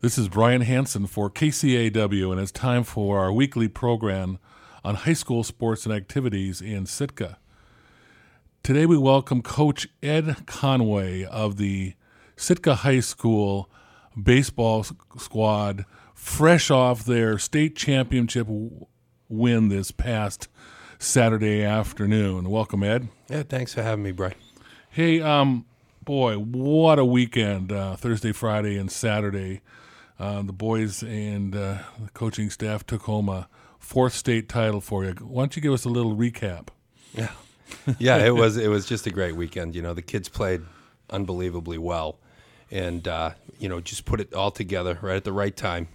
This is Brian Hansen for KCAW, and it's time for our weekly program on high school sports and activities in Sitka. Today we welcome Coach Ed Conway of the Sitka High School baseball squad, fresh off their state championship win this past Saturday afternoon. Welcome, Ed. Yeah, thanks for having me, Brian. Hey, boy, what a weekend, Thursday, Friday, and Saturday. The boys and the coaching staff took home a fourth state title for you. Why don't you give us a little recap? Yeah, it was just a great weekend. You know, the kids played unbelievably well, and just put it all together right at the right time.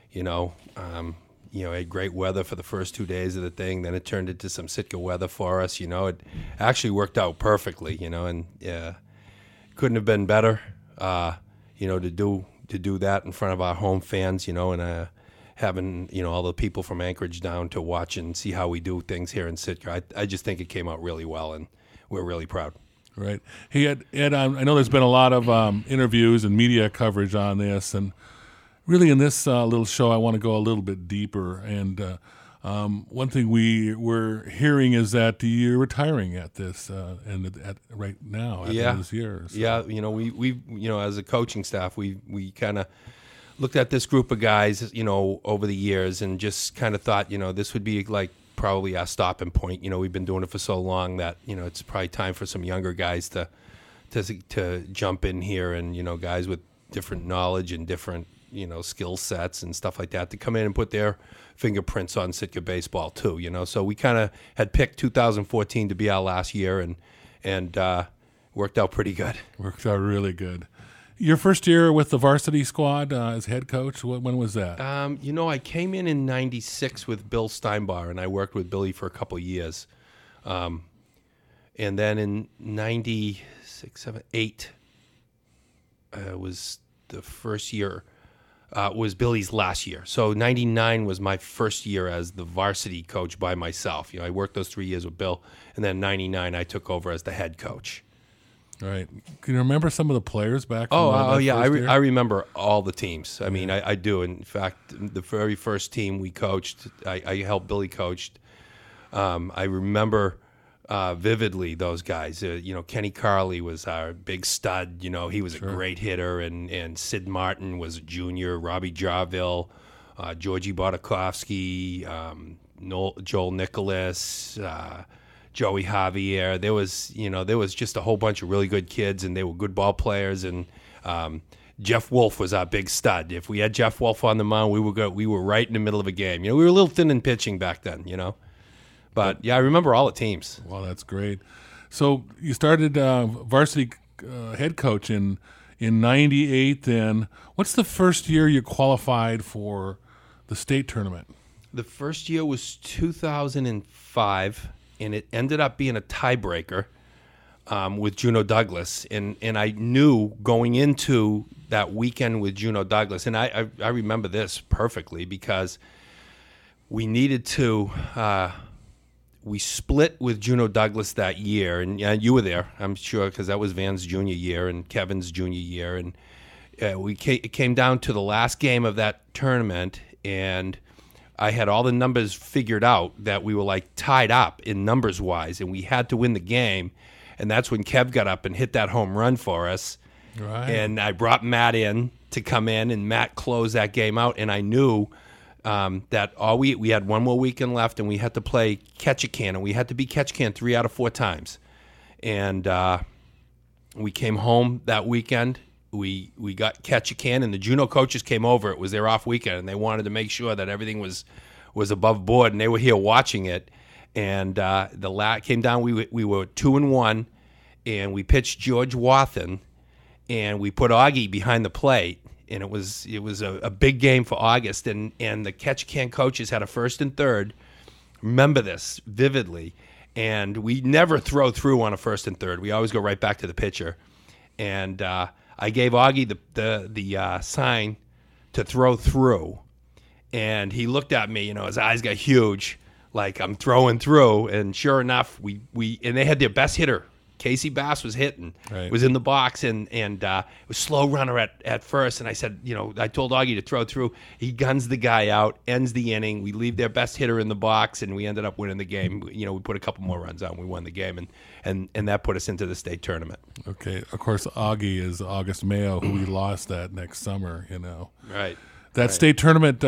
Had great weather for the first 2 days of the thing. Then it turned into some Sitka weather for us. It actually worked out perfectly. And couldn't have been better. To do that in front of our home fans. And having all the people from Anchorage down to watch and see how we do things here in Sitka. I just think it came out really well, and we're really proud. Right. Hey, Ed, I know there's been a lot of interviews and media coverage on this, and really in this little show I want to go a little bit deeper. And one thing we were hearing is that you're retiring at this right now at the end of this year. So. Yeah, we as a coaching staff, we kind of looked at this group of guys, over the years, and just kind of thought, this would be like probably our stopping point. We've been doing it for so long that it's probably time for some younger guys to jump in here, and guys with different knowledge and different skill sets and stuff like that to come in and put their fingerprints on Sitka baseball too. So we kind of had picked 2014 to be our last year, and worked out pretty good. Worked out really good. Your first year with the varsity squad as head coach, when was that? I came in '96 with Bill Steinbar, and I worked with Billy for a couple of years. And then in '96, '98 was the first year. Was Billy's last year. So '99 was my first year as the varsity coach by myself. I worked those 3 years with Bill, and then '99 I took over as the head coach. Right. Can you remember some of the players back? Yeah. I remember all the teams. I mean, I do. In fact, the very first team we coached, I helped Billy coach. I remember vividly those guys. Kenny Carley was our big stud. He was a great hitter, and Sid Martin was a junior. Robbie Jarville, Georgie Bodakovsky, Joel Nicholas, Joey Javier. There was just a whole bunch of really good kids, and they were good ball players. And Jeff Wolf was our big stud. If we had Jeff Wolf on the mound, we were right in the middle of a game. We were a little thin in pitching back then. But yeah, I remember all the teams. Wow, that's great. So you started varsity head coach in '98. Then what's the first year you qualified for the state tournament? The first year was 2005, and it ended up being a tiebreaker with Juneau Douglas. And I knew going into that weekend with Juneau Douglas, and I remember this perfectly because we needed to. We split with Juneau Douglas that year, and you were there, I'm sure, because that was Van's junior year and Kevin's junior year. And it came down to the last game of that tournament, and I had all the numbers figured out that we were like tied up in numbers-wise, and we had to win the game. And that's when Kev got up and hit that home run for us. Right. And I brought Matt in to come in, and Matt closed that game out, and I knew that we had one more weekend left, and we had to play Ketchikan, and we had to beat Ketchikan 3 out of 4 times. And we came home that weekend. We got Ketchikan, and the Juneau coaches came over. It was their off weekend, and they wanted to make sure that everything was above board, and they were here watching it. And came down. We were 2-1, and we pitched George Wathen, and we put Augie behind the plate. And it was a big game for August, and the Ketchikan coaches had a first and third. Remember this vividly, and we never throw through on a first and third. We always go right back to the pitcher. And I gave Augie the sign to throw through, and he looked at me. His eyes got huge, like I'm throwing through. And sure enough, we they had their best hitter Casey Bass was hitting, Right. was in the box, and it was slow runner at first. And I said, I told Augie to throw through. He guns the guy out, ends the inning. We leave their best hitter in the box, and we ended up winning the game. We put a couple more runs out, and we won the game, and that put us into the state tournament. Okay. Of course, Augie is August Mayo, who we lost that next summer. Right. That state tournament,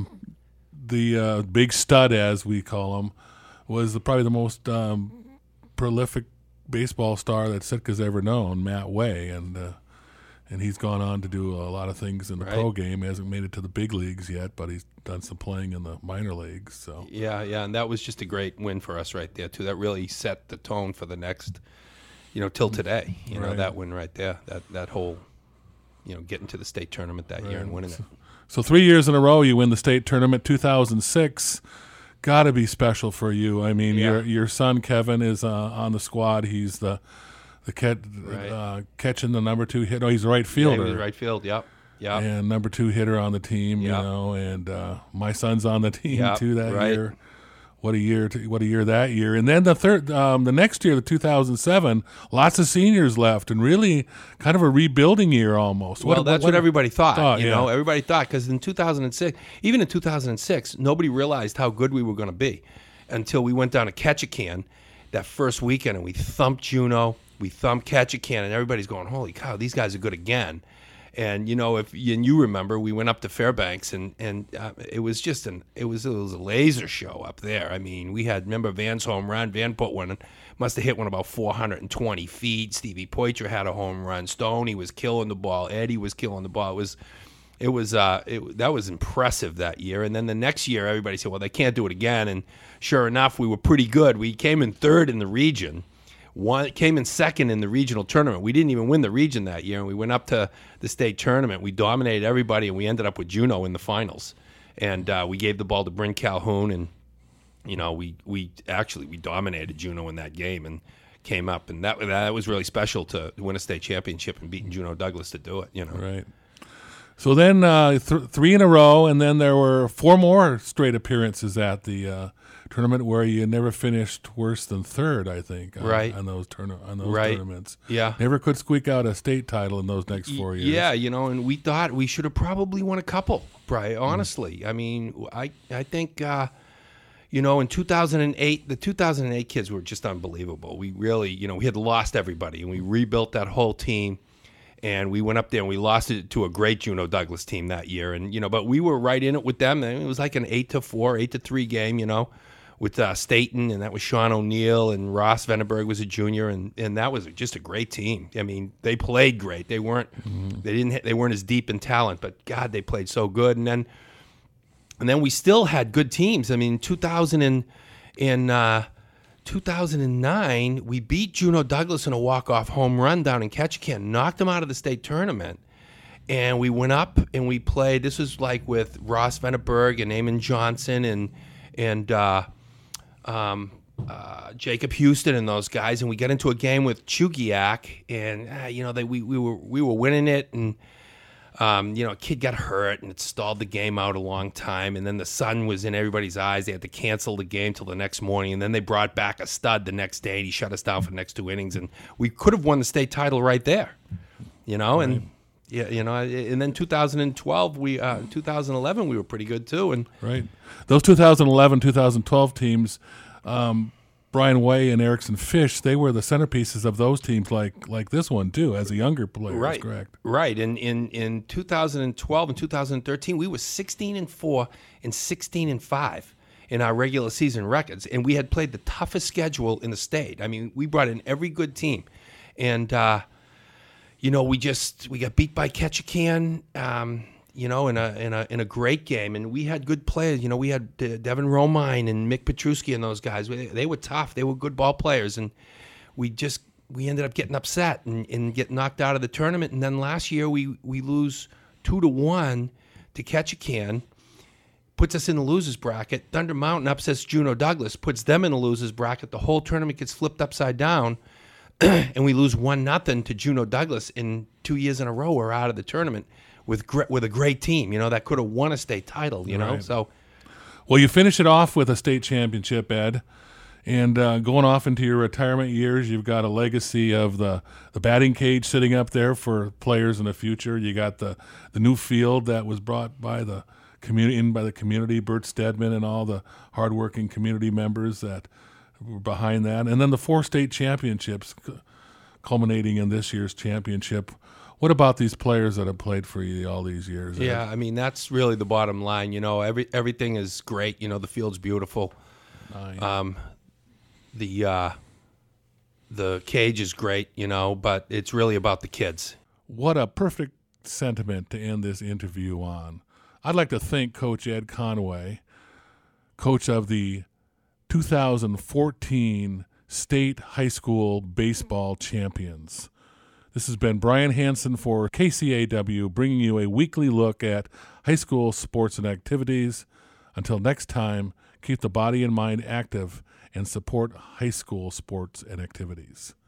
the big stud, as we call him, was probably the most prolific baseball star that Sitka's ever known, Matt Way, and he's gone on to do a lot of things in the pro game. He hasn't made it to the big leagues yet, but he's done some playing in the minor leagues. So yeah, and that was just a great win for us right there too. That really set the tone for the next, till today. That win right there, that whole, getting to the state tournament that year and winning it. So 3 years in a row, you win the state tournament. 2006, got to be special for you. I mean, your son Kevin is on the squad. He's the catching the number 2 hit. No, he's the right fielder. Yeah, he was right field. Yep. And number 2 hitter on the team. And my son's on the team too that year. What a year! What a year that year! And then the next year, the 2007, lots of seniors left, and really kind of a rebuilding year almost. Well, that's what everybody thought. Everybody thought, because in 2006, even in 2006, nobody realized how good we were going to be until we went down to Ketchikan that first weekend, and we thumped Juneau, we thumped Ketchikan, and everybody's going, "Holy cow, these guys are good again." And if you remember, we went up to Fairbanks, and it was just it was a laser show up there. I mean, we had, remember Van's home run. Van put one, must have hit one about 420 feet. Stevie Poitras had a home run. Stoney was killing the ball. Eddie was killing the ball. That was impressive that year. And then the next year, everybody said, well, they can't do it again. And sure enough, we were pretty good. We came in third in the region. Came in second in the regional tournament. We didn't even win the region that year, and we went up to the state tournament. We dominated everybody, and we ended up with Juneau in the finals. And we gave the ball to Bryn Calhoun, and we dominated Juneau in that game and came up, and that was really special to win a state championship and beating Juneau Douglas to do it. Right. So then 3 in a row, and then there were 4 more straight appearances at the tournament where you never finished worse than third, I think, on those tournaments. Yeah. Never could squeak out a state title in those next 4 years. Yeah, and we thought we should have probably won a couple, Brian, honestly. I mean, I think, in 2008, the 2008 kids were just unbelievable. We really, we had lost everybody, and we rebuilt that whole team. And we went up there and we lost it to a great Juneau Douglas team that year. And, but we were right in it with them. And it was like an 8-4, 8-3 game, with Staten, and that was Sean O'Neill, and Ross Venneberg was a junior. And that was just a great team. I mean, they played great. They weren't as deep in talent, but God, they played so good. And then we still had good teams. I mean, 2009, we beat Juneau Douglas in a walk-off home run down in Ketchikan, knocked them out of the state tournament, and we went up and we played. This was like with Ross Venneberg and Eamon Johnson and Jacob Houston and those guys, and we got into a game with Chugiak, and we were winning it, and a kid got hurt, and it stalled the game out a long time. And then the sun was in everybody's eyes. They had to cancel the game till the next morning. And then they brought back a stud the next day, and he shut us down for the next 2 innings. And we could have won the state title right there, Right. And and then 2012, 2011, we were pretty good too. And right, those 2011, 2012 teams. Brian Way and Erickson Fish, they were the centerpieces of those teams, like this one too, as a younger player. Right, correct. Right. And in 2012 and 2013, we were 16-4 and 16-5 in our regular season records, and we had played the toughest schedule in the state. I mean, we brought in every good team, and we got beat by Ketchikan. In a great game, and we had good players. We had Devin Romine and Mick Petruski and those guys. They were tough. They were good ball players, and we ended up getting upset and get knocked out of the tournament. And then last year we lose 2-1 to Ketchikan, puts us in the losers bracket. Thunder Mountain upsets Juneau Douglas, puts them in the losers bracket. The whole tournament gets flipped upside down, and we lose 1-0 to Juneau Douglas. In 2 years in a row, we're out of the tournament with a great team, that could have won a state title, Right. So, well, you finish it off with a state championship, Ed, And going off into your retirement years, you've got a legacy of the batting cage sitting up there for players in the future. You got the new field that was brought by the community, Bert Stedman and all the hardworking community members that were behind that. And then the 4 state championships culminating in this year's championship. What about these players that have played for you all these years? Yeah, I mean, that's really the bottom line. You know, everything is great. You know, the field's beautiful. The cage is great, you know, but it's really about the kids. What a perfect sentiment to end this interview on. I'd like to thank Coach Ed Conway, coach of the 2014 State High School Baseball Champions. This has been Brian Hansen for KCAW, bringing you a weekly look at high school sports and activities. Until next time, keep the body and mind active and support high school sports and activities.